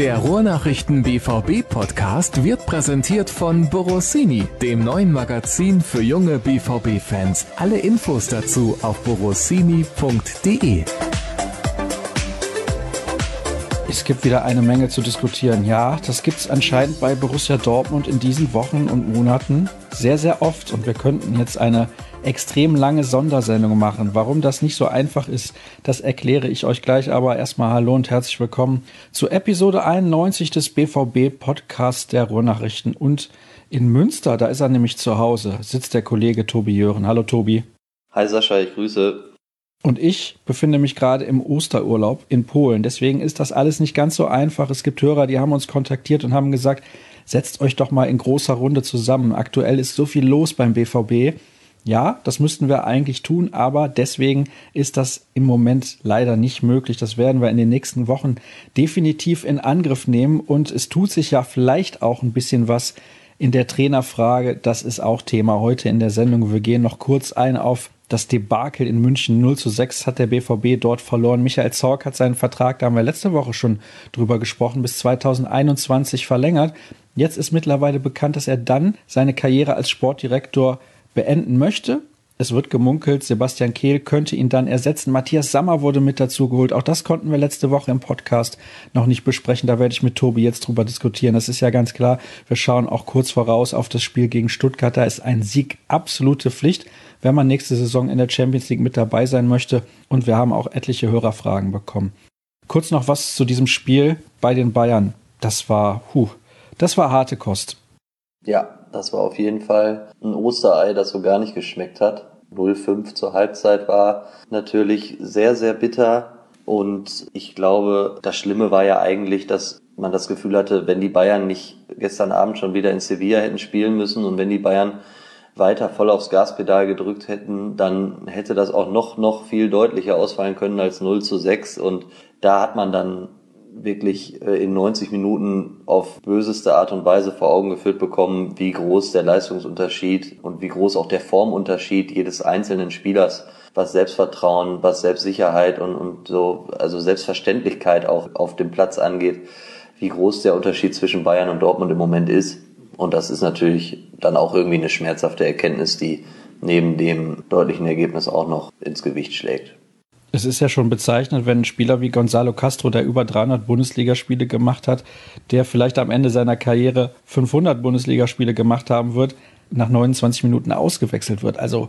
Der Ruhrnachrichten BVB Podcast wird präsentiert von Borossini, dem neuen Magazin für junge BVB-Fans. Alle Infos dazu auf borossini.de. Es gibt wieder eine Menge zu diskutieren. Ja, das gibt es anscheinend bei Borussia Dortmund in diesen Wochen und Monaten sehr, sehr oft. Und wir könnten jetzt eine extrem lange Sondersendung machen. Warum das nicht so einfach ist, das erkläre ich euch gleich. Aber erstmal hallo und herzlich willkommen zu Episode 91 des BVB-Podcasts der Ruhrnachrichten. Und in Münster, da ist er nämlich zu Hause, sitzt der Kollege Tobi Jören. Hallo Tobi. Hi Sascha, ich grüße. Und ich befinde mich gerade im Osterurlaub in Polen. Deswegen ist das alles nicht ganz so einfach. Es gibt Hörer, die haben uns kontaktiert und haben gesagt, setzt euch doch mal in großer Runde zusammen. Aktuell ist so viel los beim BVB. Ja, das müssten wir eigentlich tun, aber deswegen ist das im Moment leider nicht möglich. Das werden wir in den nächsten Wochen definitiv in Angriff nehmen. Und es tut sich ja vielleicht auch ein bisschen was in der Trainerfrage. Das ist auch Thema heute in der Sendung. Wir gehen noch kurz ein auf das Debakel in München. 0:6 hat der BVB dort verloren. Michael Zorc hat seinen Vertrag, da haben wir letzte Woche schon drüber gesprochen, bis 2021 verlängert. Jetzt ist mittlerweile bekannt, dass er dann seine Karriere als Sportdirektor beenden möchte. Es wird gemunkelt, Sebastian Kehl könnte ihn dann ersetzen. Matthias Sammer wurde mit dazu geholt. Auch das konnten wir letzte Woche im Podcast noch nicht besprechen. Da werde ich mit Tobi jetzt drüber diskutieren. Das ist ja ganz klar. Wir schauen auch kurz voraus auf das Spiel gegen Stuttgart. Da ist ein Sieg absolute Pflicht, wenn man nächste Saison in der Champions League mit dabei sein möchte. Und wir haben auch etliche Hörerfragen bekommen. Kurz noch was zu diesem Spiel bei den Bayern. Das war harte Kost. Ja, das war auf jeden Fall ein Osterei, das so gar nicht geschmeckt hat. 0:5 zur Halbzeit war natürlich sehr, sehr bitter. Und ich glaube, das Schlimme war ja eigentlich, dass man das Gefühl hatte, wenn die Bayern nicht gestern Abend schon wieder in Sevilla hätten spielen müssen und wenn die Bayern weiter voll aufs Gaspedal gedrückt hätten, dann hätte das auch noch viel deutlicher ausfallen können als 0:6. Und da hat man dann wirklich in 90 Minuten auf böseste Art und Weise vor Augen geführt bekommen, wie groß der Leistungsunterschied und wie groß auch der Formunterschied jedes einzelnen Spielers, was Selbstvertrauen, was Selbstsicherheit und so, also Selbstverständlichkeit auch auf dem Platz angeht, wie groß der Unterschied zwischen Bayern und Dortmund im Moment ist. Und das ist natürlich dann auch irgendwie eine schmerzhafte Erkenntnis, die neben dem deutlichen Ergebnis auch noch ins Gewicht schlägt. Es ist ja schon bezeichnend, wenn ein Spieler wie Gonzalo Castro, der über 300 Bundesligaspiele gemacht hat, der vielleicht am Ende seiner Karriere 500 Bundesligaspiele gemacht haben wird, nach 29 Minuten ausgewechselt wird. Also,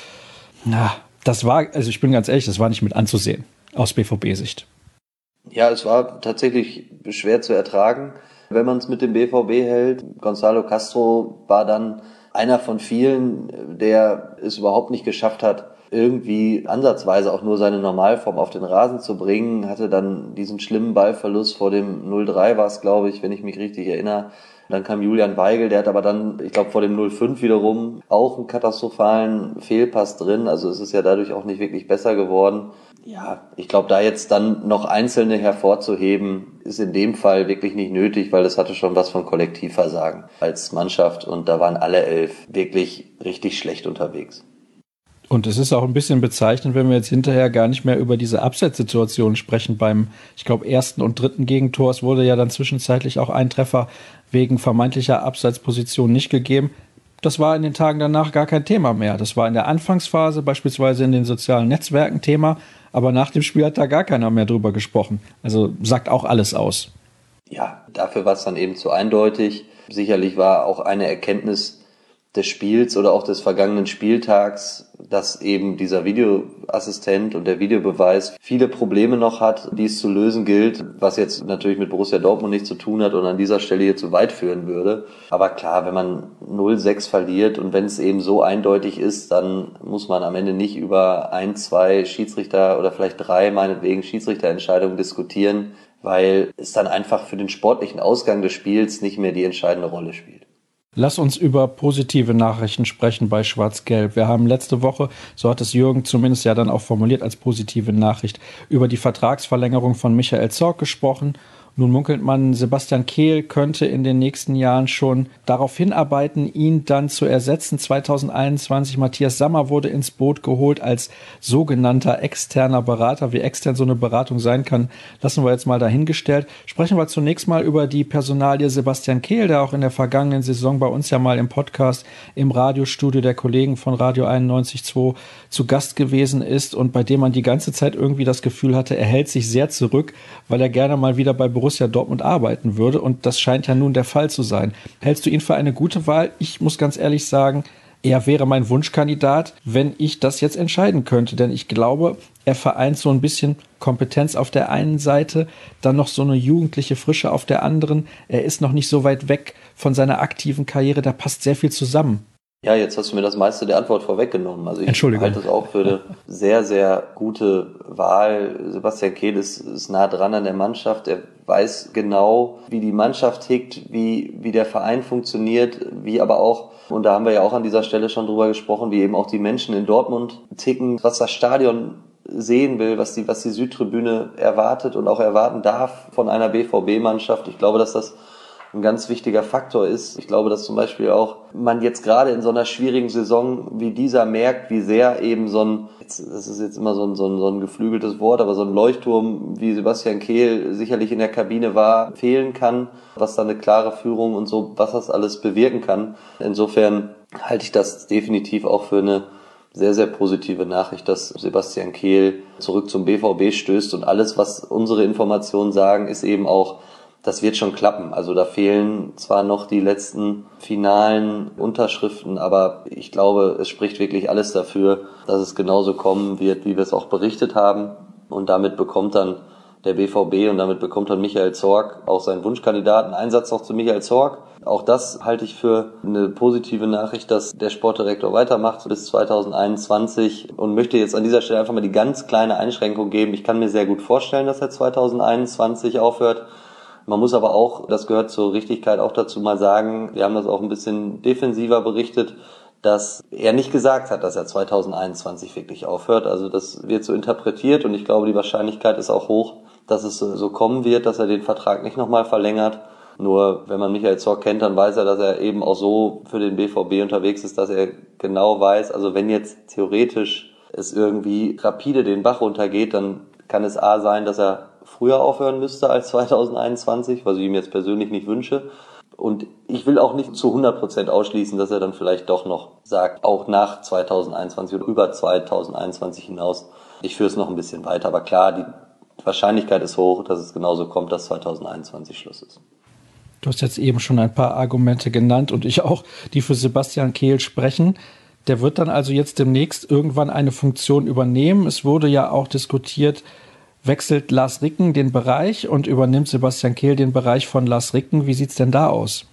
ich bin ganz ehrlich, das war nicht mit anzusehen, aus BVB-Sicht. Ja, es war tatsächlich schwer zu ertragen, wenn man es mit dem BVB hält. Gonzalo Castro war dann einer von vielen, der es überhaupt nicht geschafft hat, irgendwie ansatzweise auch nur seine Normalform auf den Rasen zu bringen, hatte dann diesen schlimmen Ballverlust vor dem 0:3 war es, glaube ich, wenn ich mich richtig erinnere. Dann kam Julian Weigl, der hat aber dann, ich glaube, vor dem 0:5 wiederum auch einen katastrophalen Fehlpass drin. Also es ist ja dadurch auch nicht wirklich besser geworden. Ja, ich glaube, da jetzt dann noch Einzelne hervorzuheben, ist in dem Fall wirklich nicht nötig, weil es hatte schon was von Kollektivversagen als Mannschaft und da waren alle 11 wirklich richtig schlecht unterwegs. Und es ist auch ein bisschen bezeichnend, wenn wir jetzt hinterher gar nicht mehr über diese Abseitssituation sprechen. Beim, ich glaube, ersten und dritten Gegentor, es wurde ja dann zwischenzeitlich auch ein Treffer wegen vermeintlicher Abseitsposition nicht gegeben. Das war in den Tagen danach gar kein Thema mehr. Das war in der Anfangsphase, beispielsweise in den sozialen Netzwerken Thema, aber nach dem Spiel hat da gar keiner mehr drüber gesprochen. Also sagt auch alles aus. Ja, dafür war es dann eben zu eindeutig. Sicherlich war auch eine Erkenntnis des Spiels oder auch des vergangenen Spieltags, dass eben dieser Videoassistent und der Videobeweis viele Probleme noch hat, die es zu lösen gilt, was jetzt natürlich mit Borussia Dortmund nichts zu tun hat und an dieser Stelle hier zu weit führen würde. Aber klar, wenn man 0:6 verliert und wenn es eben so eindeutig ist, dann muss man am Ende nicht über 1, 2 Schiedsrichter oder vielleicht 3 meinetwegen Schiedsrichterentscheidungen diskutieren, weil es dann einfach für den sportlichen Ausgang des Spiels nicht mehr die entscheidende Rolle spielt. Lass uns über positive Nachrichten sprechen bei Schwarz-Gelb. Wir haben letzte Woche, so hat es Jürgen zumindest ja dann auch formuliert als positive Nachricht, über die Vertragsverlängerung von Michael Zorc gesprochen Nun munkelt man, Sebastian Kehl könnte in den nächsten Jahren schon darauf hinarbeiten, ihn dann zu ersetzen. 2021 Matthias Sammer wurde ins Boot geholt als sogenannter externer Berater. Wie extern so eine Beratung sein kann, lassen wir jetzt mal dahingestellt. Sprechen wir zunächst mal über die Personalie Sebastian Kehl, der auch in der vergangenen Saison bei uns ja mal im Podcast im Radiostudio der Kollegen von Radio 91.2 zu Gast gewesen ist und bei dem man die ganze Zeit irgendwie das Gefühl hatte, er hält sich sehr zurück, weil er gerne mal wieder bei Borussia Dortmund arbeiten würde, und das scheint ja nun der Fall zu sein. Hältst du ihn für eine gute Wahl? Ich muss ganz ehrlich sagen, er wäre mein Wunschkandidat, wenn ich das jetzt entscheiden könnte, denn ich glaube, er vereint so ein bisschen Kompetenz auf der einen Seite, dann noch so eine jugendliche Frische auf der anderen. Er ist noch nicht so weit weg von seiner aktiven Karriere, da passt sehr viel zusammen. Ja, jetzt hast du mir das meiste der Antwort vorweggenommen. Also ich halte es auch für eine sehr, sehr gute Wahl. Sebastian Kehl ist nah dran an der Mannschaft. Er weiß genau, wie die Mannschaft tickt, wie der Verein funktioniert, wie aber auch, und da haben wir ja auch an dieser Stelle schon drüber gesprochen, wie eben auch die Menschen in Dortmund ticken, was das Stadion sehen will, was die Südtribüne erwartet und auch erwarten darf von einer BVB-Mannschaft. Ich glaube, dass das ein ganz wichtiger Faktor ist. Ich glaube, dass zum Beispiel auch man jetzt gerade in so einer schwierigen Saison wie dieser merkt, wie sehr eben das ist jetzt immer so ein geflügeltes Wort, aber so ein Leuchtturm wie Sebastian Kehl sicherlich in der Kabine fehlen kann, was da eine klare Führung und so, was das alles bewirken kann. Insofern halte ich das definitiv auch für eine sehr, sehr positive Nachricht, dass Sebastian Kehl zurück zum BVB stößt, und alles, was unsere Informationen sagen, ist eben auch, das wird schon klappen. Also da fehlen zwar noch die letzten finalen Unterschriften, aber ich glaube, es spricht wirklich alles dafür, dass es genauso kommen wird, wie wir es auch berichtet haben. Und damit bekommt dann der BVB und damit bekommt dann Michael Zorc auch seinen Wunschkandidaten. Ein Satz noch zu Michael Zorc. Auch das halte ich für eine positive Nachricht, dass der Sportdirektor weitermacht bis 2021, und möchte jetzt an dieser Stelle einfach mal die ganz kleine Einschränkung geben. Ich kann mir sehr gut vorstellen, dass er 2021 aufhört. Man muss aber auch, das gehört zur Richtigkeit auch dazu, mal sagen, wir haben das auch ein bisschen defensiver berichtet, dass er nicht gesagt hat, dass er 2021 wirklich aufhört. Also das wird so interpretiert, und ich glaube, die Wahrscheinlichkeit ist auch hoch, dass es so kommen wird, dass er den Vertrag nicht nochmal verlängert. Nur wenn man Michael Zorc kennt, dann weiß er, dass er eben auch so für den BVB unterwegs ist, dass er genau weiß, also wenn jetzt theoretisch es irgendwie rapide den Bach runtergeht, dann kann es A sein, dass er früher aufhören müsste als 2021, was ich ihm jetzt persönlich nicht wünsche. Und ich will auch nicht zu 100% ausschließen, dass er dann vielleicht doch noch sagt, auch nach 2021 oder über 2021 hinaus, ich führe es noch ein bisschen weiter. Aber klar, die Wahrscheinlichkeit ist hoch, dass es genauso kommt, dass 2021 Schluss ist. Du hast jetzt eben schon ein paar Argumente genannt, und ich auch, die für Sebastian Kehl sprechen. Der wird dann also jetzt demnächst irgendwann eine Funktion übernehmen. Es wurde ja auch diskutiert, wechselt Lars Ricken den Bereich und übernimmt Sebastian Kehl den Bereich von Lars Ricken. Wie sieht's denn da aus?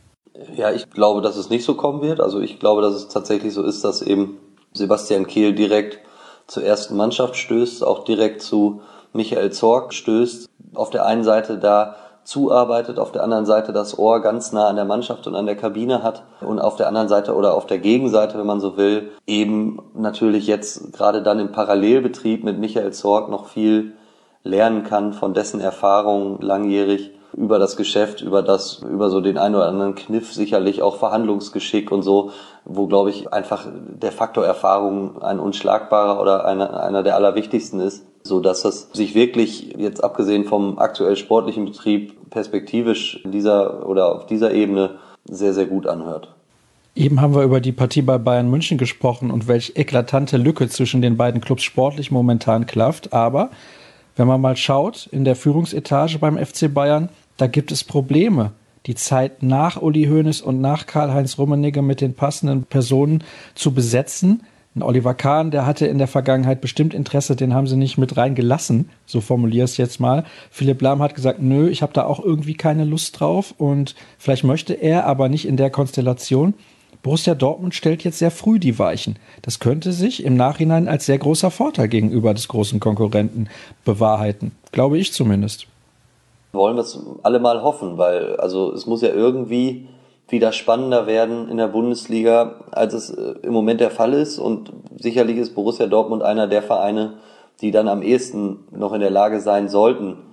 Ja, ich glaube, dass es nicht so kommen wird. Also ich glaube, dass es tatsächlich so ist, dass eben Sebastian Kehl direkt zur ersten Mannschaft stößt, auch direkt zu Michael Zorc stößt. Auf der einen Seite da zuarbeitet, auf der anderen Seite das Ohr ganz nah an der Mannschaft und an der Kabine hat, und auf der anderen Seite oder auf der Gegenseite, wenn man so will, eben natürlich jetzt gerade dann im Parallelbetrieb mit Michael Zorc noch viel lernen kann von dessen Erfahrung langjährig über das Geschäft, über so den einen oder anderen Kniff, sicherlich auch Verhandlungsgeschick und so, wo, glaube ich, einfach der Faktor Erfahrung ein unschlagbarer oder einer der allerwichtigsten ist, so dass es sich wirklich jetzt abgesehen vom aktuell sportlichen Betrieb perspektivisch auf dieser Ebene sehr, sehr gut anhört. Eben haben wir über die Partie bei Bayern München gesprochen und welche eklatante Lücke zwischen den beiden Clubs sportlich momentan klafft, aber wenn man mal schaut, in der Führungsetage beim FC Bayern, da gibt es Probleme. Die Zeit nach Uli Hoeneß und nach Karl-Heinz Rummenigge mit den passenden Personen zu besetzen. Ein Oliver Kahn, der hatte in der Vergangenheit bestimmt Interesse, den haben sie nicht mit reingelassen, so formuliere ich es jetzt mal. Philipp Lahm hat gesagt, nö, ich habe da auch irgendwie keine Lust drauf, und vielleicht möchte er, aber nicht in der Konstellation. Borussia Dortmund stellt jetzt sehr früh die Weichen. Das könnte sich im Nachhinein als sehr großer Vorteil gegenüber des großen Konkurrenten bewahrheiten. Glaube ich zumindest. Wollen wir es alle mal hoffen, weil also es muss ja irgendwie wieder spannender werden in der Bundesliga, als es im Moment der Fall ist. Und sicherlich ist Borussia Dortmund einer der Vereine, die dann am ehesten noch in der Lage sein sollten,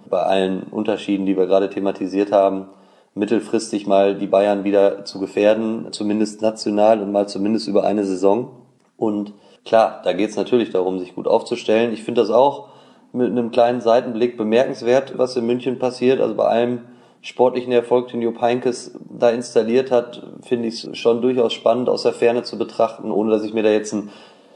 bei allen Unterschieden, die wir gerade thematisiert haben, mittelfristig mal die Bayern wieder zu gefährden, zumindest national und mal zumindest über eine Saison. Und klar, da geht es natürlich darum, sich gut aufzustellen. Ich finde das auch mit einem kleinen Seitenblick bemerkenswert, was in München passiert. Also bei allem sportlichen Erfolg, den Jupp Heynckes da installiert hat, finde ich es schon durchaus spannend, aus der Ferne zu betrachten, ohne dass ich mir da jetzt ein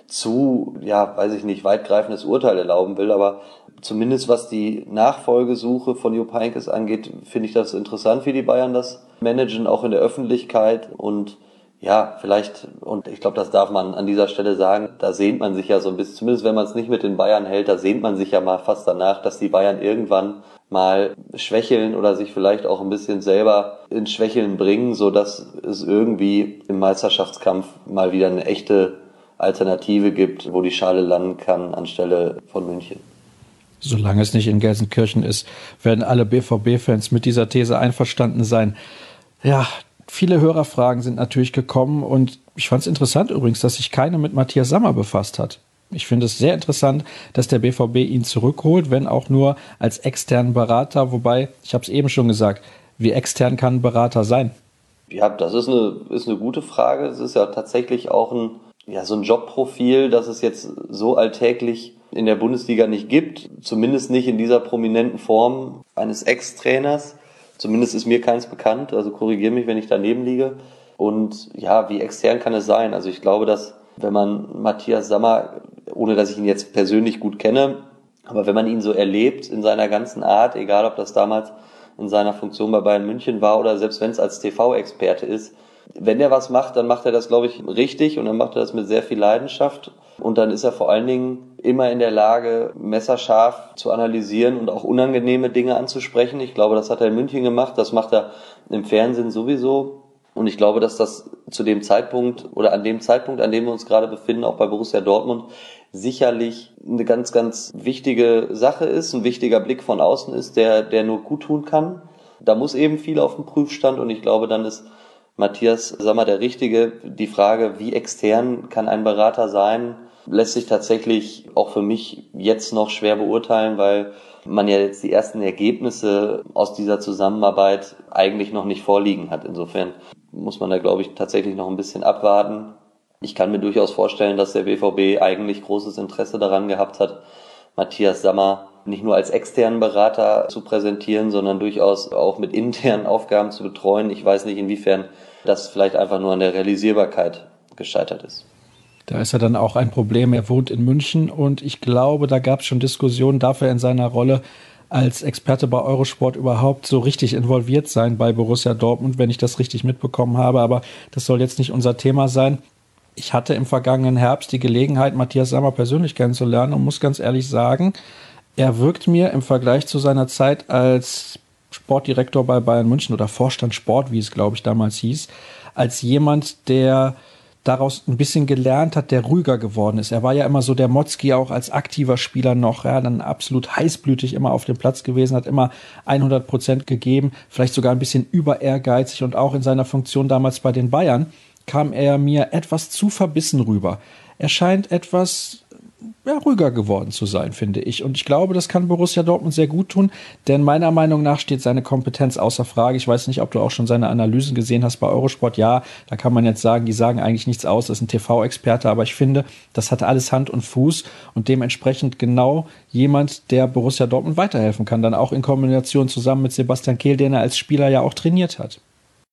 weitgreifendes Urteil erlauben will, aber zumindest was die Nachfolgesuche von Jupp Heynckes angeht, finde ich das interessant, wie die Bayern das managen, auch in der Öffentlichkeit. Und ja, vielleicht, und ich glaube, das darf man an dieser Stelle sagen, da sehnt man sich ja so ein bisschen, zumindest wenn man es nicht mit den Bayern hält, da sehnt man sich ja mal fast danach, dass die Bayern irgendwann mal schwächeln oder sich vielleicht auch ein bisschen selber ins Schwächeln bringen, so dass es irgendwie im Meisterschaftskampf mal wieder eine echte Alternative gibt, wo die Schale landen kann anstelle von München. Solange es nicht in Gelsenkirchen ist, werden alle BVB-Fans mit dieser These einverstanden sein. Ja, viele Hörerfragen sind natürlich gekommen und ich fand es interessant übrigens, dass sich keiner mit Matthias Sammer befasst hat. Ich finde es sehr interessant, dass der BVB ihn zurückholt, wenn auch nur als externen Berater, wobei, ich habe es eben schon gesagt, wie extern kann ein Berater sein? Ja, das ist eine gute Frage. Es ist ja tatsächlich auch so ein Jobprofil, das es jetzt so alltäglich in der Bundesliga nicht gibt, zumindest nicht in dieser prominenten Form eines Ex-Trainers. Zumindest ist mir keins bekannt, also korrigiere mich, wenn ich daneben liege. Und ja, wie extern kann es sein? Also ich glaube, dass wenn man Matthias Sammer, ohne dass ich ihn jetzt persönlich gut kenne, aber wenn man ihn so erlebt in seiner ganzen Art, egal ob das damals in seiner Funktion bei Bayern München war oder selbst wenn es als TV-Experte ist, wenn er was macht, dann macht er das, glaube ich, richtig und dann macht er das mit sehr viel Leidenschaft. Und dann ist er vor allen Dingen immer in der Lage, messerscharf zu analysieren und auch unangenehme Dinge anzusprechen. Ich glaube, das hat er in München gemacht, das macht er im Fernsehen sowieso. Und ich glaube, dass das zu dem Zeitpunkt oder an dem Zeitpunkt, an dem wir uns gerade befinden, auch bei Borussia Dortmund, sicherlich eine ganz, ganz wichtige Sache ist, ein wichtiger Blick von außen ist, der nur gut tun kann. Da muss eben viel auf dem Prüfstand und ich glaube, dann ist Matthias Sammer der Richtige. Die Frage, wie extern kann ein Berater sein, lässt sich tatsächlich auch für mich jetzt noch schwer beurteilen, weil man ja jetzt die ersten Ergebnisse aus dieser Zusammenarbeit eigentlich noch nicht vorliegen hat. Insofern muss man da, glaube ich, tatsächlich noch ein bisschen abwarten. Ich kann mir durchaus vorstellen, dass der BVB eigentlich großes Interesse daran gehabt hat, Matthias Sammer nicht nur als externen Berater zu präsentieren, sondern durchaus auch mit internen Aufgaben zu betreuen. Ich weiß nicht, inwiefern das vielleicht einfach nur an der Realisierbarkeit gescheitert ist. Da ist ja dann auch ein Problem. Er wohnt in München und ich glaube, da gab es schon Diskussionen, darf er in seiner Rolle als Experte bei Eurosport überhaupt so richtig involviert sein bei Borussia Dortmund, wenn ich das richtig mitbekommen habe. Aber das soll jetzt nicht unser Thema sein. Ich hatte im vergangenen Herbst die Gelegenheit, Matthias Sammer persönlich kennenzulernen und muss ganz ehrlich sagen, er wirkt mir im Vergleich zu seiner Zeit als Sportdirektor bei Bayern München oder Vorstand Sport, wie es, glaube ich, damals hieß, als jemand, der daraus ein bisschen gelernt hat, der ruhiger geworden ist. Er war ja immer so der Motzki auch als aktiver Spieler noch, ja, dann absolut heißblütig immer auf dem Platz gewesen, hat immer 100% gegeben, vielleicht sogar ein bisschen über ehrgeizig und auch in seiner Funktion damals bei den Bayern kam er mir etwas zu verbissen rüber. Er scheint etwas ruhiger geworden zu sein, finde ich. Und ich glaube, das kann Borussia Dortmund sehr gut tun, denn meiner Meinung nach steht seine Kompetenz außer Frage. Ich weiß nicht, ob du auch schon seine Analysen gesehen hast bei Eurosport. Ja, da kann man jetzt sagen, die sagen eigentlich nichts aus, das ist ein TV-Experte, aber ich finde, das hat alles Hand und Fuß und dementsprechend genau jemand, der Borussia Dortmund weiterhelfen kann, dann auch in Kombination zusammen mit Sebastian Kehl, den er als Spieler ja auch trainiert hat.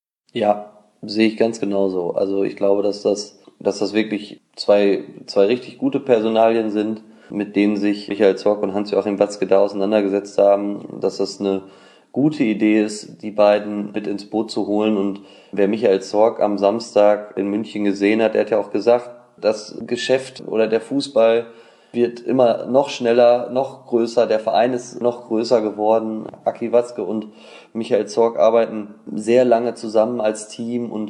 Ja, sehe ich ganz genauso. Also ich glaube, dass das wirklich zwei richtig gute Personalien sind, mit denen sich Michael Zorc und Hans-Joachim Watzke da auseinandergesetzt haben, dass das eine gute Idee ist, die beiden mit ins Boot zu holen. Und wer Michael Zorc am Samstag in München gesehen hat, der hat ja auch gesagt, das Geschäft oder der Fußball wird immer noch schneller, noch größer, der Verein ist noch größer geworden. Aki Watzke und Michael Zorc arbeiten sehr lange zusammen als Team und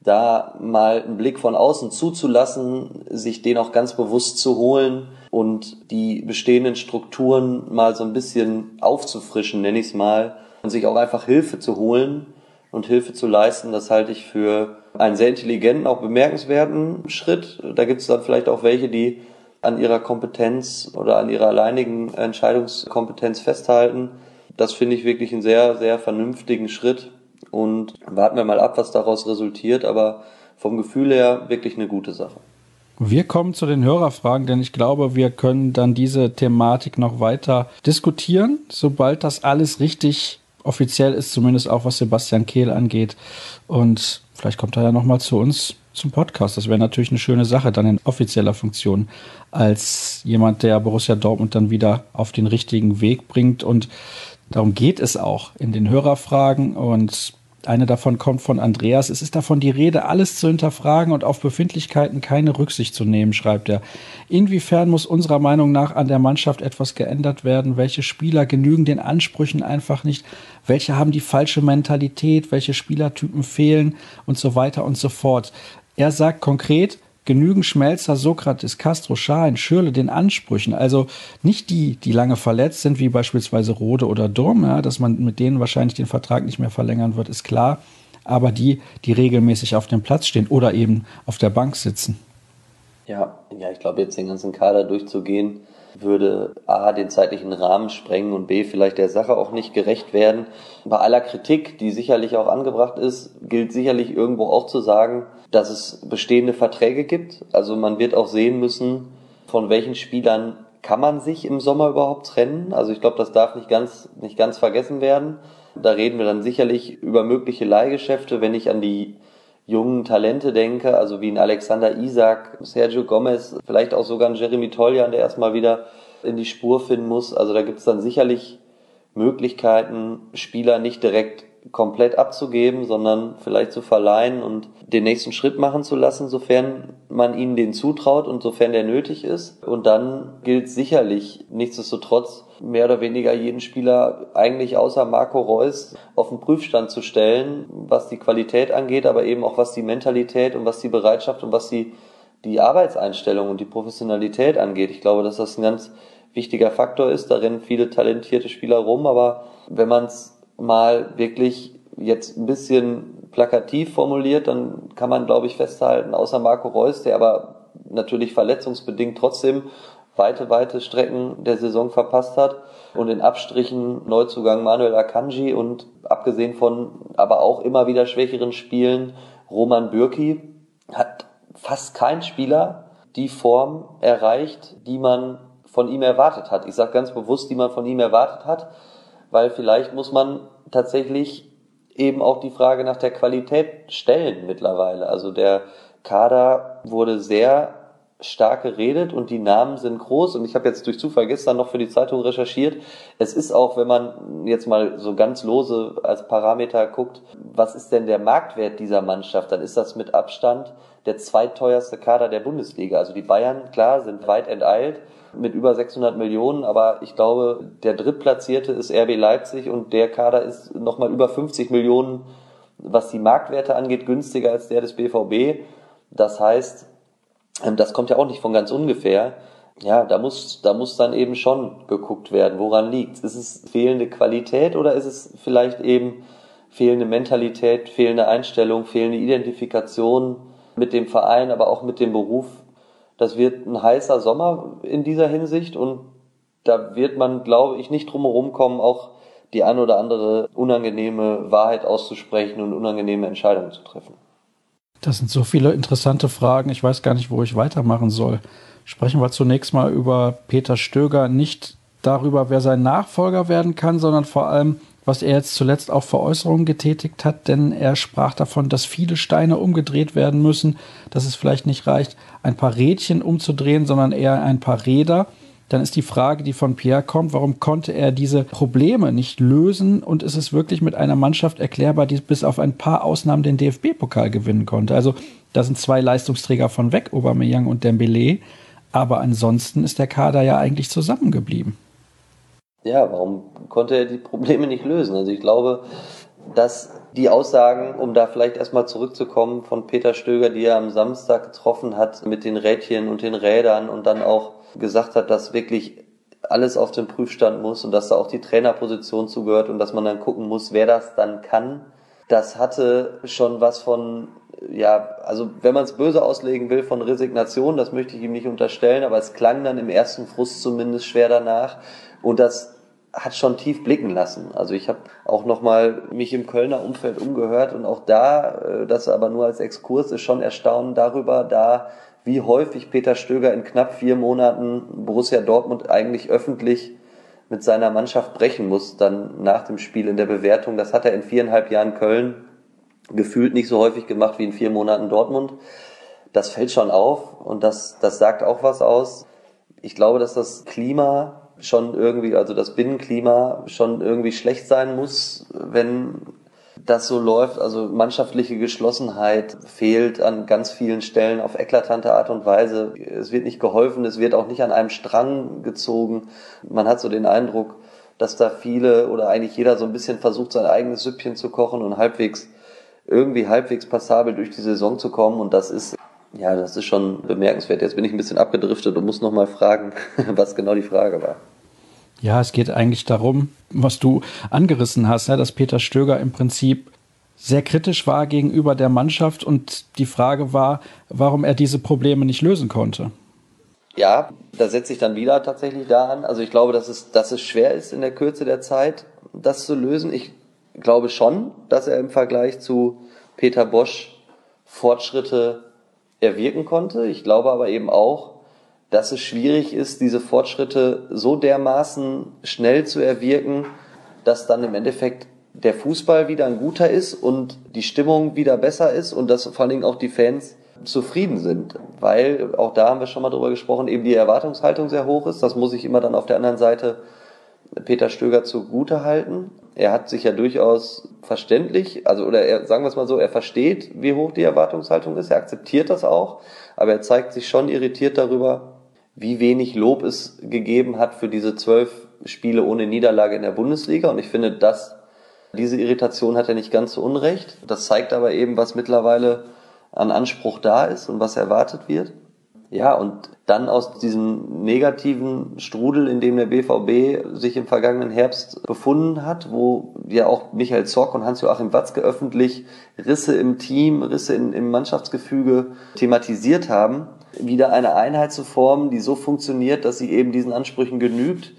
da mal einen Blick von außen zuzulassen, sich den auch ganz bewusst zu holen und die bestehenden Strukturen mal so ein bisschen aufzufrischen, nenne ich es mal, und sich auch einfach Hilfe zu holen und Hilfe zu leisten, das halte ich für einen sehr intelligenten, auch bemerkenswerten Schritt. Da gibt es dann vielleicht auch welche, die an ihrer Kompetenz oder an ihrer alleinigen Entscheidungskompetenz festhalten. das finde ich wirklich einen sehr, sehr vernünftigen Schritt und warten wir mal ab, was daraus resultiert, aber vom Gefühl her wirklich eine gute Sache. Wir kommen zu den Hörerfragen, denn ich glaube, wir können dann diese Thematik noch weiter diskutieren, sobald das alles richtig offiziell ist, zumindest auch was Sebastian Kehl angeht. Und vielleicht kommt er ja nochmal zu uns zum Podcast. Das wäre natürlich eine schöne Sache, dann in offizieller Funktion, als jemand, der Borussia Dortmund dann wieder auf den richtigen Weg bringt. Und darum geht es auch in den Hörerfragen. Und eine davon kommt von Andreas. Es ist davon die Rede, alles zu hinterfragen und auf Befindlichkeiten keine Rücksicht zu nehmen, schreibt er. Inwiefern muss unserer Meinung nach an der Mannschaft etwas geändert werden? Welche Spieler genügen den Ansprüchen einfach nicht? Welche haben die falsche Mentalität? Welche Spielertypen fehlen? Und so weiter und so fort. Er sagt konkret, genügen Schmelzer, Sokrates, Castro, Schahin, Schürrle den Ansprüchen. Also nicht die, die lange verletzt sind, wie beispielsweise Rode oder Durm, ja, dass man mit denen wahrscheinlich den Vertrag nicht mehr verlängern wird, ist klar. Aber die, die regelmäßig auf dem Platz stehen oder eben auf der Bank sitzen. Ja, ich glaube, jetzt den ganzen Kader durchzugehen, würde A, den zeitlichen Rahmen sprengen und B, vielleicht der Sache auch nicht gerecht werden. Bei aller Kritik, die sicherlich auch angebracht ist, gilt sicherlich irgendwo auch zu sagen, dass es bestehende Verträge gibt. Also man wird auch sehen müssen, von welchen Spielern kann man sich im Sommer überhaupt trennen. Also ich glaube, das darf nicht ganz vergessen werden. Da reden wir dann sicherlich über mögliche Leihgeschäfte, wenn ich an die jungen Talente denke, also wie ein Alexander Isak, Sergio Gomez, vielleicht auch sogar ein Jeremy Toljan, der erstmal wieder in die Spur finden muss. Also da gibt es dann sicherlich Möglichkeiten, Spieler nicht direkt komplett abzugeben, sondern vielleicht zu verleihen und den nächsten Schritt machen zu lassen, sofern man ihnen den zutraut und sofern der nötig ist. Und dann gilt sicherlich nichtsdestotrotz mehr oder weniger jeden Spieler eigentlich außer Marco Reus auf den Prüfstand zu stellen, was die Qualität angeht, aber eben auch was die Mentalität und was die Bereitschaft und was die Arbeitseinstellung und die Professionalität angeht. Ich glaube, dass das ein ganz wichtiger Faktor ist. Da rennen viele talentierte Spieler rum, aber wenn man es mal wirklich jetzt ein bisschen plakativ formuliert, dann kann man, glaube ich, festhalten, außer Marco Reus, der aber natürlich verletzungsbedingt trotzdem weite Strecken der Saison verpasst hat und in Abstrichen Neuzugang Manuel Akanji und abgesehen von aber auch immer wieder schwächeren Spielen Roman Bürki hat fast kein Spieler die Form erreicht, die man von ihm erwartet hat. Ich sage ganz bewusst, die man von ihm erwartet hat, weil vielleicht muss man tatsächlich eben auch die Frage nach der Qualität stellen mittlerweile. Also der Kader wurde sehr stark geredet und die Namen sind groß und ich habe jetzt durch Zufall gestern noch für die Zeitung recherchiert. Es ist auch, wenn man jetzt mal so ganz lose als Parameter guckt, was ist denn der Marktwert dieser Mannschaft, dann ist das mit Abstand der zweiteuerste Kader der Bundesliga. Also die Bayern, klar, sind weit enteilt mit über 600 Millionen, aber ich glaube, der Drittplatzierte ist RB Leipzig und der Kader ist nochmal über 50 Millionen, was die Marktwerte angeht, günstiger als der des BVB. Das heißt, das kommt ja auch nicht von ganz ungefähr. Ja, da muss dann eben schon geguckt werden, woran liegt's? Ist es fehlende Qualität oder ist es vielleicht eben fehlende Mentalität, fehlende Einstellung, fehlende Identifikation mit dem Verein, aber auch mit dem Beruf? Das wird ein heißer Sommer in dieser Hinsicht und da wird man, glaube ich, nicht drum herum kommen, auch die ein oder andere unangenehme Wahrheit auszusprechen und unangenehme Entscheidungen zu treffen. Das sind so viele interessante Fragen. Ich weiß gar nicht, wo ich weitermachen soll. Sprechen wir zunächst mal über Peter Stöger. Nicht darüber, wer sein Nachfolger werden kann, sondern vor allem, was er jetzt zuletzt auch für Äußerungen getätigt hat. Denn er sprach davon, dass viele Steine umgedreht werden müssen, dass es vielleicht nicht reicht, ein paar Rädchen umzudrehen, sondern eher ein paar Räder. Dann ist die Frage, die von Pierre kommt, warum konnte er diese Probleme nicht lösen und ist es wirklich mit einer Mannschaft erklärbar, die bis auf ein paar Ausnahmen den DFB-Pokal gewinnen konnte? Also da sind zwei Leistungsträger von weg, Aubameyang und Dembélé, aber ansonsten ist der Kader ja eigentlich zusammengeblieben. Ja, warum konnte er die Probleme nicht lösen? Also ich glaube, dass die Aussagen, um da vielleicht erstmal zurückzukommen, von Peter Stöger, die er am Samstag getroffen hat mit den Rädchen und den Rädern und dann auch gesagt hat, dass wirklich alles auf den Prüfstand muss und dass da auch die Trainerposition zugehört und dass man dann gucken muss, wer das dann kann. Das hatte schon was von, ja, also wenn man es böse auslegen will, von Resignation, das möchte ich ihm nicht unterstellen, aber es klang dann im ersten Frust zumindest schwer danach. Und das hat schon tief blicken lassen. Also ich habe auch nochmal mich im Kölner Umfeld umgehört und auch da, das aber nur als Exkurs, ist schon erstaunen darüber, wie häufig Peter Stöger in knapp 4 Monaten Borussia Dortmund eigentlich öffentlich mit seiner Mannschaft brechen muss, dann nach dem Spiel in der Bewertung. Das hat er in 4,5 Jahren Köln gefühlt nicht so häufig gemacht wie in 4 Monaten Dortmund. Das fällt schon auf und das sagt auch was aus. Ich glaube, dass das Klima schon irgendwie, also das Binnenklima schon irgendwie schlecht sein muss, wenn das so läuft. Also mannschaftliche Geschlossenheit fehlt an ganz vielen Stellen auf eklatante Art und Weise. Es wird nicht geholfen, es wird auch nicht an einem Strang gezogen. Man hat so den Eindruck, dass da viele oder eigentlich jeder so ein bisschen versucht, sein eigenes Süppchen zu kochen und halbwegs passabel durch die Saison zu kommen. Und das ist schon bemerkenswert. Jetzt bin ich ein bisschen abgedriftet und muss nochmal fragen, was genau die Frage war. Ja, es geht eigentlich darum, was du angerissen hast, ja, dass Peter Stöger im Prinzip sehr kritisch war gegenüber der Mannschaft und die Frage war, warum er diese Probleme nicht lösen konnte. Ja, da setze ich dann wieder tatsächlich da an. Also ich glaube, dass es schwer ist in der Kürze der Zeit, das zu lösen. Ich glaube schon, dass er im Vergleich zu Peter Bosz Fortschritte erwirken konnte. Ich glaube aber eben auch, dass es schwierig ist, diese Fortschritte so dermaßen schnell zu erwirken, dass dann im Endeffekt der Fußball wieder ein guter ist und die Stimmung wieder besser ist und dass vor allen Dingen auch die Fans zufrieden sind. Weil, auch da haben wir schon mal drüber gesprochen, eben die Erwartungshaltung sehr hoch ist. Das muss ich immer dann auf der anderen Seite Peter Stöger zugute halten. Er hat sich ja durchaus verständlich, sagen wir es mal so, er versteht, wie hoch die Erwartungshaltung ist, er akzeptiert das auch, aber er zeigt sich schon irritiert darüber, wie wenig Lob es gegeben hat für diese 12 Spiele ohne Niederlage in der Bundesliga. Und ich finde, diese Irritation hat er nicht ganz so unrecht. Das zeigt aber eben, was mittlerweile an Anspruch da ist und was erwartet wird. Ja, und dann aus diesem negativen Strudel, in dem der BVB sich im vergangenen Herbst befunden hat, wo ja auch Michael Zorc und Hans-Joachim Watzke öffentlich Risse im Team, Risse im Mannschaftsgefüge thematisiert haben, wieder eine Einheit zu formen, die so funktioniert, dass sie eben diesen Ansprüchen genügt.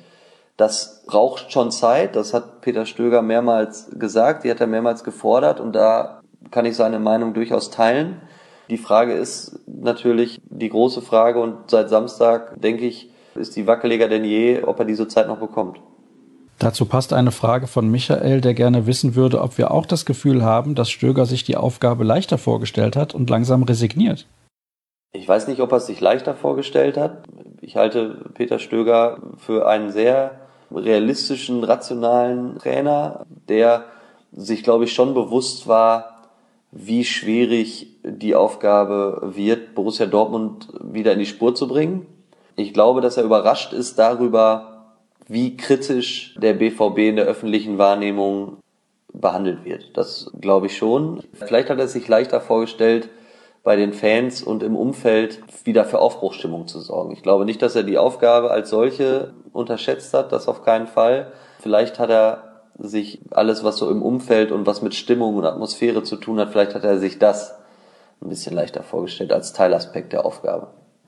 Das braucht schon Zeit, das hat Peter Stöger mehrmals gesagt, die hat er mehrmals gefordert und da kann ich seine Meinung durchaus teilen. Die Frage ist natürlich die große Frage und seit Samstag, denke ich, ist die wackeliger denn je, ob er diese Zeit noch bekommt. Dazu passt eine Frage von Michael, der gerne wissen würde, ob wir auch das Gefühl haben, dass Stöger sich die Aufgabe leichter vorgestellt hat und langsam resigniert. Ich weiß nicht, ob er es sich leichter vorgestellt hat. Ich halte Peter Stöger für einen sehr realistischen, rationalen Trainer, der sich, glaube ich, schon bewusst war, wie schwierig die Aufgabe wird, Borussia Dortmund wieder in die Spur zu bringen. Ich glaube, dass er überrascht ist darüber, wie kritisch der BVB in der öffentlichen Wahrnehmung behandelt wird. Das glaube ich schon. Vielleicht hat er sich leichter vorgestellt, bei den Fans und im Umfeld wieder für Aufbruchsstimmung zu sorgen. Ich glaube nicht, dass er die Aufgabe als solche unterschätzt hat, das auf keinen Fall. Vielleicht hat er sich alles, was so im Umfeld und was mit Stimmung und Atmosphäre zu tun hat, vielleicht hat er sich das ein bisschen leichter vorgestellt als Teilaspekt der Aufgabe.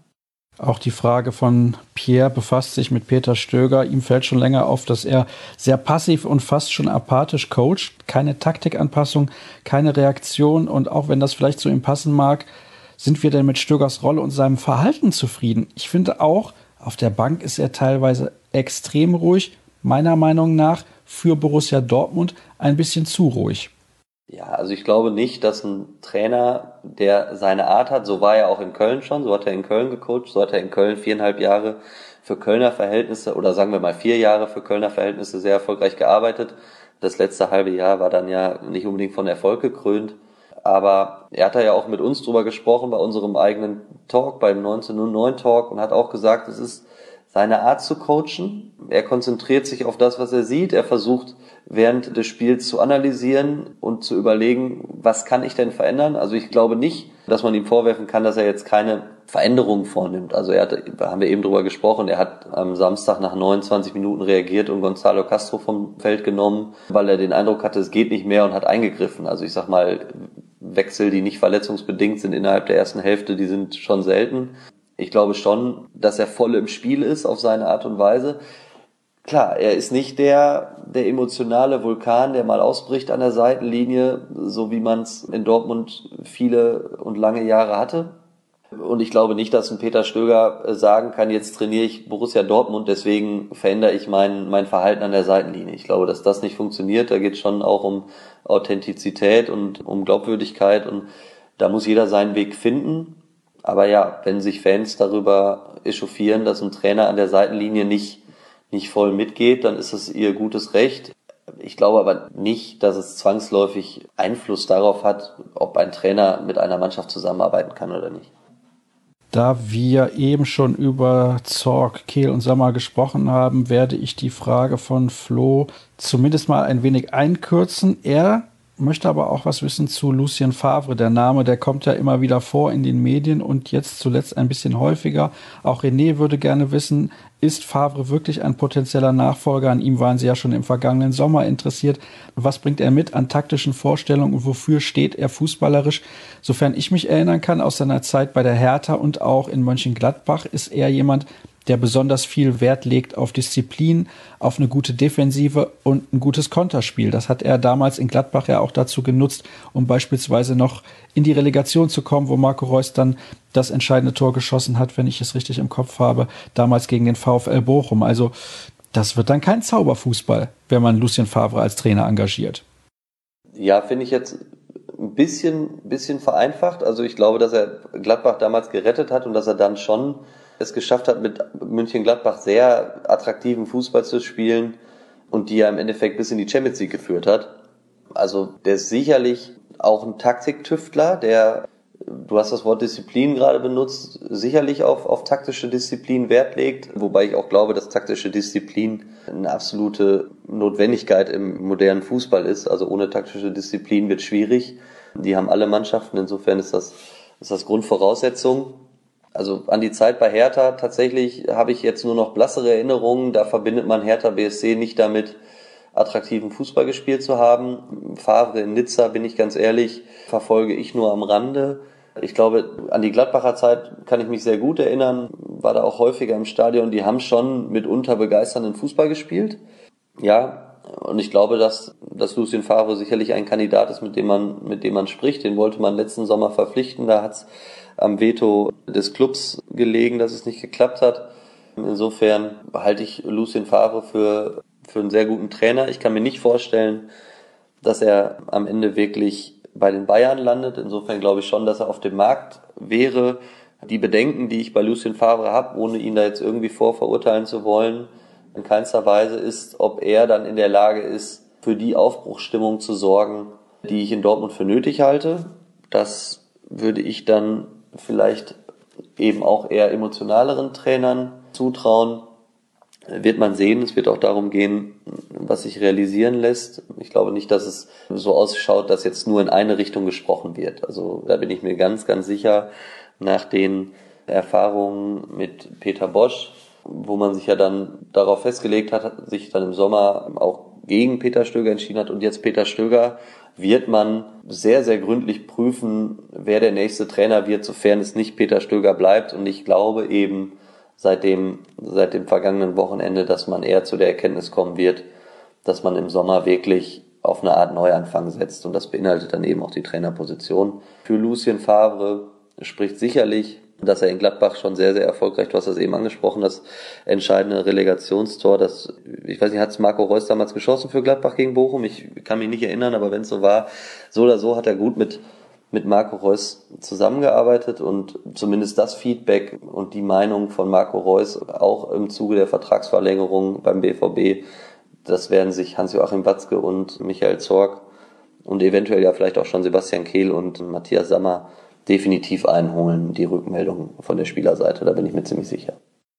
Auch die Frage von Pierre befasst sich mit Peter Stöger. Ihm fällt schon länger auf, dass er sehr passiv und fast schon apathisch coacht. Keine Taktikanpassung, keine Reaktion. Und auch wenn das vielleicht zu ihm passen mag, sind wir denn mit Stögers Rolle und seinem Verhalten zufrieden? Ich finde auch, auf der Bank ist er teilweise extrem ruhig. Meiner Meinung nach für Borussia Dortmund ein bisschen zu ruhig. Ja, also ich glaube nicht, dass ein Trainer, der seine Art hat, so war er auch in Köln schon, so hat er in Köln gecoacht, so hat er in Köln 4,5 Jahre für Kölner Verhältnisse oder sagen wir mal 4 Jahre für Kölner Verhältnisse sehr erfolgreich gearbeitet. Das letzte halbe Jahr war dann ja nicht unbedingt von Erfolg gekrönt, aber er hat da ja auch mit uns drüber gesprochen bei unserem eigenen Talk, beim 1909 Talk und hat auch gesagt, es ist seine Art zu coachen. Er konzentriert sich auf das, was er sieht. Er versucht während des Spiels zu analysieren und zu überlegen, was kann ich denn verändern? Also ich glaube nicht, dass man ihm vorwerfen kann, dass er jetzt keine Veränderungen vornimmt. Also da haben wir eben drüber gesprochen, er hat am Samstag nach 29 Minuten reagiert und Gonzalo Castro vom Feld genommen, weil er den Eindruck hatte, es geht nicht mehr und hat eingegriffen. Also ich sag mal, Wechsel, die nicht verletzungsbedingt sind innerhalb der ersten Hälfte, die sind schon selten. Ich glaube schon, dass er voll im Spiel ist auf seine Art und Weise. Klar, er ist nicht der emotionale Vulkan, der mal ausbricht an der Seitenlinie, so wie man es in Dortmund viele und lange Jahre hatte. Und ich glaube nicht, dass ein Peter Stöger sagen kann, jetzt trainiere ich Borussia Dortmund, deswegen verändere ich mein Verhalten an der Seitenlinie. Ich glaube, dass das nicht funktioniert. Da geht es schon auch um Authentizität und um Glaubwürdigkeit und da muss jeder seinen Weg finden. Aber ja, wenn sich Fans darüber echauffieren, dass ein Trainer an der Seitenlinie nicht voll mitgeht, dann ist es ihr gutes Recht. Ich glaube aber nicht, dass es zwangsläufig Einfluss darauf hat, ob ein Trainer mit einer Mannschaft zusammenarbeiten kann oder nicht. Da wir eben schon über Zorc, Kehl und Sammer gesprochen haben, werde ich die Frage von Flo zumindest mal ein wenig einkürzen. Er möchte aber auch was wissen zu Lucien Favre. Der Name, der kommt ja immer wieder vor in den Medien und jetzt zuletzt ein bisschen häufiger. Auch René würde gerne wissen, ist Favre wirklich ein potenzieller Nachfolger? An ihm waren Sie ja schon im vergangenen Sommer interessiert. Was bringt er mit an taktischen Vorstellungen und wofür steht er fußballerisch? Sofern ich mich erinnern kann, aus seiner Zeit bei der Hertha und auch in Mönchengladbach ist er jemand, der besonders viel Wert legt auf Disziplin, auf eine gute Defensive und ein gutes Konterspiel. Das hat er damals in Gladbach ja auch dazu genutzt, um beispielsweise noch in die Relegation zu kommen, wo Marco Reus dann das entscheidende Tor geschossen hat, wenn ich es richtig im Kopf habe, damals gegen den VfL Bochum. Also das wird dann kein Zauberfußball, wenn man Lucien Favre als Trainer engagiert. Ja, finde ich jetzt ein bisschen vereinfacht. Also ich glaube, dass er Gladbach damals gerettet hat und dass er dann schon es geschafft hat, mit Mönchengladbach sehr attraktiven Fußball zu spielen und die ja im Endeffekt bis in die Champions League geführt hat. Also der ist sicherlich auch ein Taktiktüftler, der, du hast das Wort Disziplin gerade benutzt, sicherlich auf taktische Disziplin Wert legt, wobei ich auch glaube, dass taktische Disziplin eine absolute Notwendigkeit im modernen Fußball ist. Also ohne taktische Disziplin wird schwierig. Die haben alle Mannschaften, insofern ist das Grundvoraussetzung. Also an die Zeit bei Hertha tatsächlich habe ich jetzt nur noch blassere Erinnerungen. Da verbindet man Hertha BSC nicht damit, attraktiven Fußball gespielt zu haben. Favre in Nizza, bin ich ganz ehrlich, verfolge ich nur am Rande. Ich glaube, an die Gladbacher Zeit kann ich mich sehr gut erinnern, war da auch häufiger im Stadion. Die haben schon mitunter begeisternden Fußball gespielt. Ja, und ich glaube, dass Lucien Favre sicherlich ein Kandidat ist, mit dem man spricht. Den wollte man letzten Sommer verpflichten. Da hat's am Veto des Clubs gelegen, dass es nicht geklappt hat. Insofern halte ich Lucien Favre für einen sehr guten Trainer. Ich kann mir nicht vorstellen, dass er am Ende wirklich bei den Bayern landet. Insofern glaube ich schon, dass er auf dem Markt wäre. Die Bedenken, die ich bei Lucien Favre habe, ohne ihn da jetzt irgendwie vorverurteilen zu wollen, in keinster Weise ist, ob er dann in der Lage ist, für die Aufbruchsstimmung zu sorgen, die ich in Dortmund für nötig halte. Das würde ich dann vielleicht eben auch eher emotionaleren Trainern zutrauen. Wird man sehen. Es wird auch darum gehen, was sich realisieren lässt. Ich glaube nicht, dass es so ausschaut, dass jetzt nur in eine Richtung gesprochen wird. Also da bin ich mir ganz, ganz sicher, nach den Erfahrungen mit Peter Bosz, wo man sich ja dann darauf festgelegt hat, sich dann im Sommer auch gegen Peter Stöger entschieden hat und jetzt Peter Stöger, wird man sehr, sehr gründlich prüfen, wer der nächste Trainer wird, sofern es nicht Peter Stöger bleibt. Und ich glaube eben seit dem vergangenen Wochenende, dass man eher zu der Erkenntnis kommen wird, dass man im Sommer wirklich auf eine Art Neuanfang setzt. Und das beinhaltet dann eben auch die Trainerposition. Für Lucien Favre spricht sicherlich, dass er in Gladbach schon sehr, sehr erfolgreich, du hast das eben angesprochen, das entscheidende Relegationstor, ich weiß nicht, hat es Marco Reus damals geschossen für Gladbach gegen Bochum? Ich kann mich nicht erinnern, aber wenn es so war, so oder so hat er gut mit Marco Reus zusammengearbeitet und zumindest das Feedback und die Meinung von Marco Reus auch im Zuge der Vertragsverlängerung beim BVB, das werden sich Hans-Joachim Watzke und Michael Zorc und eventuell ja vielleicht auch schon Sebastian Kehl und Matthias Sammer definitiv einholen, die Rückmeldung von der Spielerseite, da bin ich mir ziemlich sicher.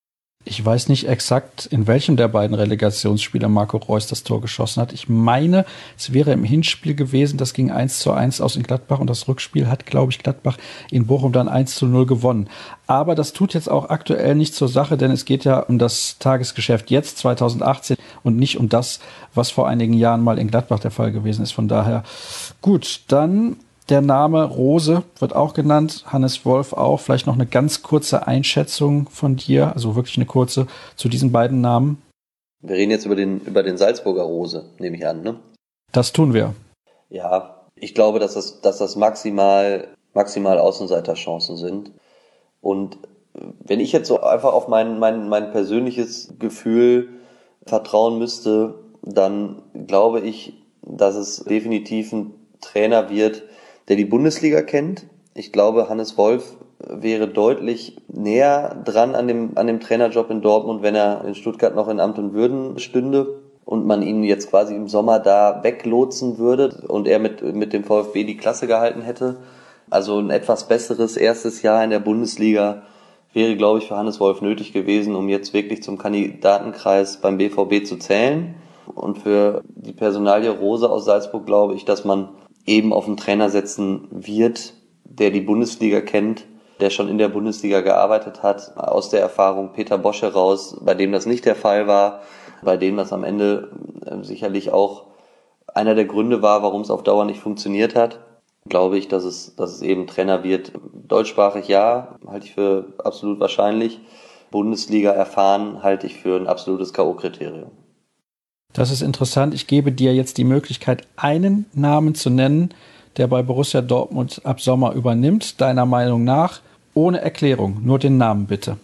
Ich weiß nicht exakt, in welchem der beiden Relegationsspiele Marco Reus das Tor geschossen hat. Ich meine, es wäre im Hinspiel gewesen, das ging 1:1 aus in Gladbach und das Rückspiel hat, glaube ich, Gladbach in Bochum dann 1:0 gewonnen. Aber das tut jetzt auch aktuell nicht zur Sache, denn es geht ja um das Tagesgeschäft jetzt, 2018, und nicht um das, was vor einigen Jahren mal in Gladbach der Fall gewesen ist. Von daher, gut, dann der Name Rose wird auch genannt, Hannes Wolf auch. Vielleicht noch eine ganz kurze Einschätzung von dir, also wirklich eine kurze, zu diesen beiden Namen. Wir reden jetzt über den Salzburger Rose, nehme ich an, ne? Das tun wir. Ja, ich glaube, dass das maximal Außenseiterchancen sind. Und wenn ich jetzt so einfach auf mein persönliches Gefühl vertrauen müsste, dann glaube ich, dass es definitiv ein Trainer wird, der die Bundesliga kennt. Ich glaube, Hannes Wolf wäre deutlich näher dran an dem Trainerjob in Dortmund, wenn er in Stuttgart noch in Amt und Würden stünde und man ihn jetzt quasi im Sommer da weglotsen würde und er mit dem VfB die Klasse gehalten hätte. Also ein etwas besseres erstes Jahr in der Bundesliga wäre, glaube ich, für Hannes Wolf nötig gewesen, um jetzt wirklich zum Kandidatenkreis beim BVB zu zählen. Und für die Personalie Rose aus Salzburg glaube ich, dass man eben auf einen Trainer setzen wird, der die Bundesliga kennt, der schon in der Bundesliga gearbeitet hat, aus der Erfahrung Peter Bosz heraus, bei dem das nicht der Fall war, bei dem das am Ende sicherlich auch einer der Gründe war, warum es auf Dauer nicht funktioniert hat. Glaube ich, dass es eben Trainer wird. Deutschsprachig ja, halte ich für absolut wahrscheinlich. Bundesliga erfahren halte ich für ein absolutes K.O.-Kriterium. Das ist interessant. Ich gebe dir jetzt die Möglichkeit, einen Namen zu nennen, der bei Borussia Dortmund ab Sommer übernimmt, deiner Meinung nach, ohne Erklärung. Nur den Namen bitte.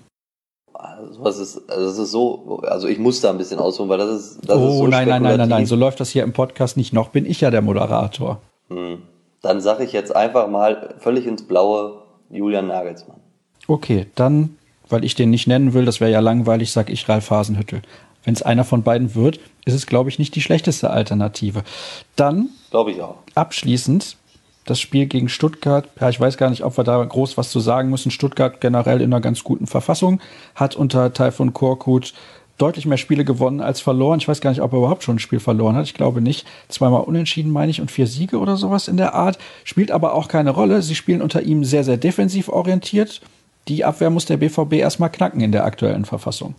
Also ich muss da ein bisschen ausholen, weil das ist so nein, so läuft das hier im Podcast nicht. Noch bin ich ja der Moderator. Dann sage ich jetzt einfach mal völlig ins Blaue Julian Nagelsmann. Okay, dann, weil ich den nicht nennen will, das wäre ja langweilig, sage ich Ralf Hasenhüttl. Wenn es einer von beiden wird, ist es, glaube ich, nicht die schlechteste Alternative. Dann, glaube ich auch. Abschließend, das Spiel gegen Stuttgart. Ja, ich weiß gar nicht, ob wir da groß was zu sagen müssen. Stuttgart generell in einer ganz guten Verfassung, hat unter Tayfun Korkut deutlich mehr Spiele gewonnen als verloren. Ich weiß gar nicht, ob er überhaupt schon ein Spiel verloren hat. Ich glaube nicht. 2-mal unentschieden, meine ich, und 4 Siege oder sowas in der Art. Spielt aber auch keine Rolle. Sie spielen unter ihm sehr, sehr defensiv orientiert. Die Abwehr muss der BVB erstmal knacken in der aktuellen Verfassung.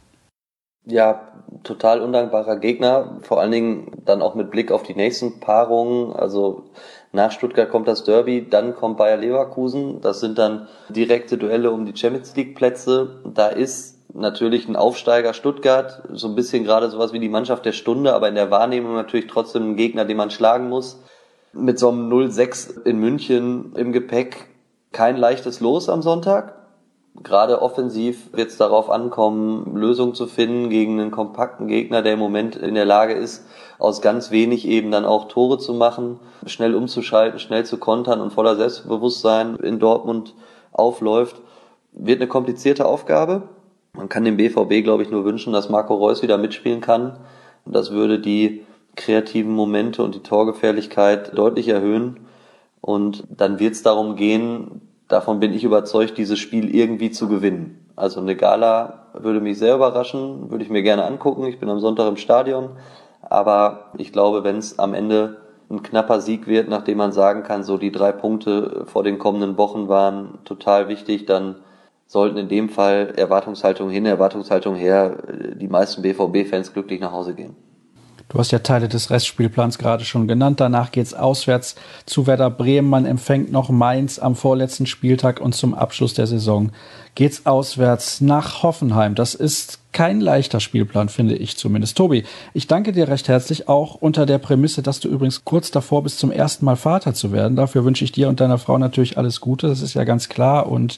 Ja, total undankbarer Gegner. Vor allen Dingen dann auch mit Blick auf die nächsten Paarungen. Also nach Stuttgart kommt das Derby, dann kommt Bayer Leverkusen. Das sind dann direkte Duelle um die Champions-League-Plätze. Da ist natürlich ein Aufsteiger Stuttgart, so ein bisschen gerade sowas wie die Mannschaft der Stunde, aber in der Wahrnehmung natürlich trotzdem ein Gegner, den man schlagen muss. Mit so einem 0-6 in München im Gepäck kein leichtes Los am Sonntag. Gerade offensiv wird es darauf ankommen, Lösungen zu finden gegen einen kompakten Gegner, der im Moment in der Lage ist, aus ganz wenig eben dann auch Tore zu machen, schnell umzuschalten, schnell zu kontern und voller Selbstbewusstsein in Dortmund aufläuft. Wird eine komplizierte Aufgabe. Man kann dem BVB, glaube ich, nur wünschen, dass Marco Reus wieder mitspielen kann. Und das würde die kreativen Momente und die Torgefährlichkeit deutlich erhöhen. Und dann wird es darum gehen, davon bin ich überzeugt, dieses Spiel irgendwie zu gewinnen. Also eine Gala würde mich sehr überraschen, würde ich mir gerne angucken. Ich bin am Sonntag im Stadion. Aber ich glaube, wenn es am Ende ein knapper Sieg wird, nachdem man sagen kann, so die 3 Punkte vor den kommenden Wochen waren total wichtig, dann sollten in dem Fall Erwartungshaltung hin, Erwartungshaltung her, die meisten BVB-Fans glücklich nach Hause gehen. Du hast ja Teile des Restspielplans gerade schon genannt. Danach geht's auswärts zu Werder Bremen. Man empfängt noch Mainz am vorletzten Spieltag und zum Abschluss der Saison geht's auswärts nach Hoffenheim. Das ist kein leichter Spielplan, finde ich zumindest. Tobi, ich danke dir recht herzlich, auch unter der Prämisse, dass du übrigens kurz davor bist, zum ersten Mal Vater zu werden. Dafür wünsche ich dir und deiner Frau natürlich alles Gute. Das ist ja ganz klar. Und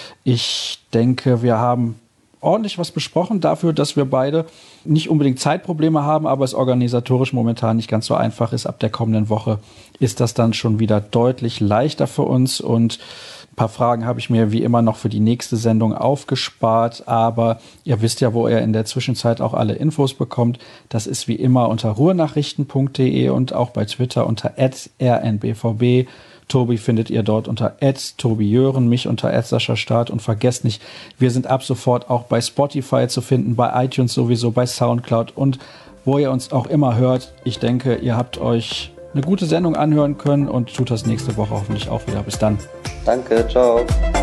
ich denke, wir haben ordentlich was besprochen dafür, dass wir beide nicht unbedingt Zeitprobleme haben, aber es organisatorisch momentan nicht ganz so einfach ist. Ab der kommenden Woche ist das dann schon wieder deutlich leichter für uns und ein paar Fragen habe ich mir wie immer noch für die nächste Sendung aufgespart, aber ihr wisst ja, wo ihr in der Zwischenzeit auch alle Infos bekommt. Das ist wie immer unter ruhrnachrichten.de und auch bei Twitter unter @rnbvb. Tobi findet ihr dort unter @tobijören, mich unter @saschastart und vergesst nicht, wir sind ab sofort auch bei Spotify zu finden, bei iTunes sowieso, bei Soundcloud und wo ihr uns auch immer hört. Ich denke, ihr habt euch eine gute Sendung anhören können und tut das nächste Woche hoffentlich auch wieder. Bis dann. Danke, ciao.